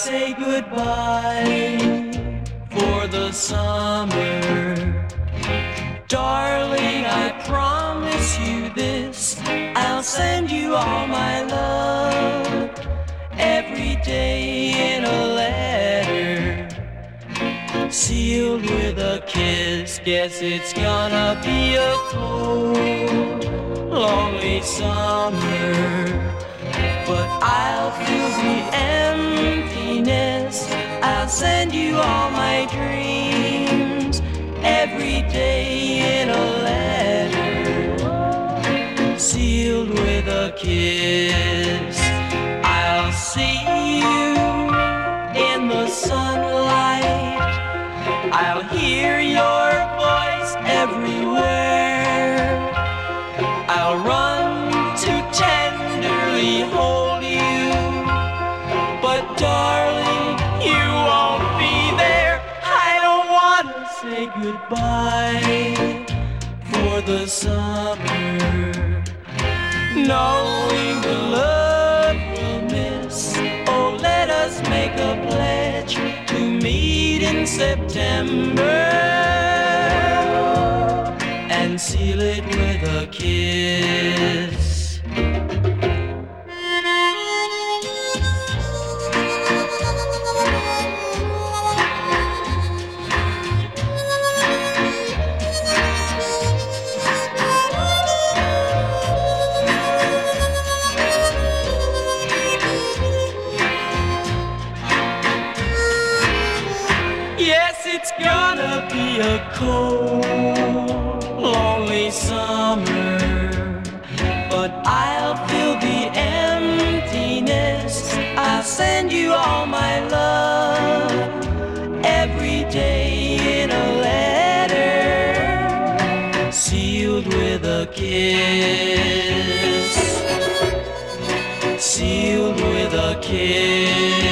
say goodbye for the summer. Darling, I promise you this, I'll send you all my love every day in a letter, sealed with a kiss. Guess it's gonna be a cold, lonely summer, but I'll fill the emptiness. I'll send you all my dreams every day in a letter, sealed with a kiss. I'll see you in the sunlight, I'll hear your voice everywhere, I'll run to tenderly hold you, but darling, you won't be there. I don't want to say goodbye for the summer, knowing the love we'll miss. Oh, let us make a pledge to meet in September and seal it with a kiss. Yes, it's gonna be a cold, lonely summer, but I'll fill the emptiness. I'll send you all my love every day in a letter, sealed with a kiss, sealed with a kiss.